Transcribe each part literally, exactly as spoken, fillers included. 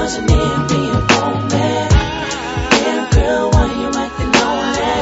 wasn't here being romance. Damn girl, why you acting lonely?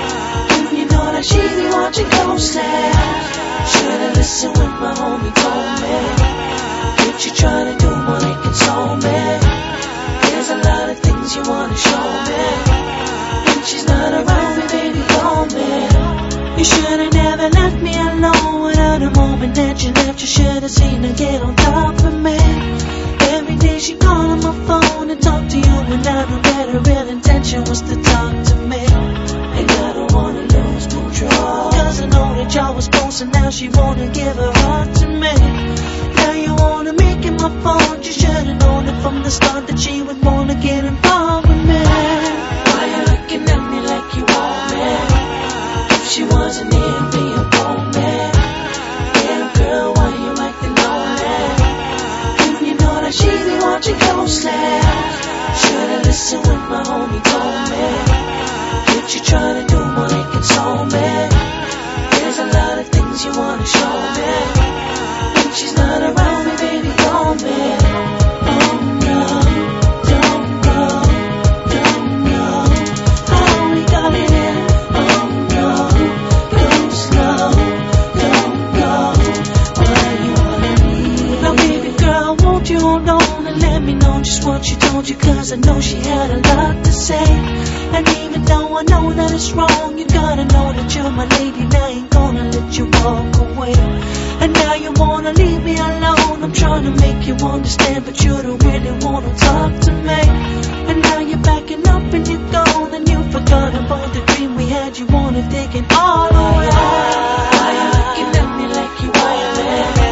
If you know that she be watching closely, should've listened when my homie told me. What you trying to do more than console me? There's a lot of things you wanna show me. When she's not around me, baby, call me. You should've never left me alone. Without a moment that you left, you should've seen her get on top of me. Every day she called on my phone and talked to you, and I knew that her real intention was to talk to me. And I don't wanna lose control, cause I know that y'all was close, and now she wanna give her heart to me. Now you wanna make it my fault. You should've known it from the start that she would wanna get involved with me. Why you looking at me like you want me? If she wasn't here being romance. Damn girl, why you acting lonely? If you know that she be watching closely, should've listened when my homie told me. What you trying to do more than console me? There's a lot of things you wanna show me. When she's not around me, baby, call me. Oh no, don't go, don't go. Oh, we got it in. Oh no, go slow, don't go. Why you wanna leave? Now baby girl, won't you hold on and let me know just what she told you, cause I know she had a lot to say. And even though I know that it's wrong, you gotta know that you're my lady, and I ain't gonna let you walk away. And now you wanna leave me alone. I'm trying to make you understand, but you don't really wanna talk to me. And now you're backing up and you're gone, and you forgot about the dream we had. You wanna take it all away. Why you looking at me like you want me?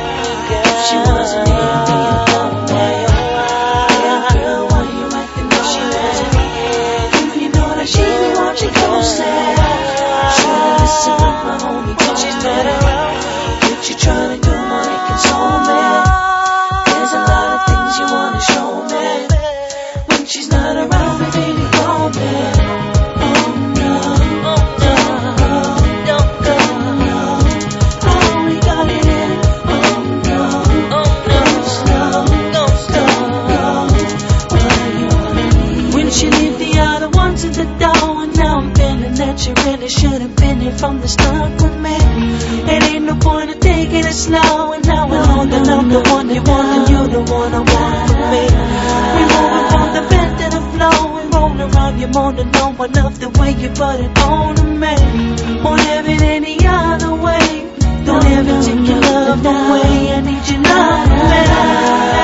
If she wasn't here being lonely. Damn girl, why you acting lonely? If you know that she be watching closely, should've listened when my homie told she's not around. What you trying to do more than console me? There's a lot of things you wanna show me. When she's not around me, baby, call me. Oh no, don't go, don't go. Oh, we got it in. Oh no, go slow, go slow. Why you wanna leave? When she leave the other ones at the door, and now I'm feeling that you really should have been here from the start with me. It ain't no point in taking it slow, and now I know that I'm the one you want, and you're the one I want for me. We moving from the bed to the floor, and roll around you more than no one love the way you put it on to me. Won't have it any other way. Don't ever take your love away. I need your love, man.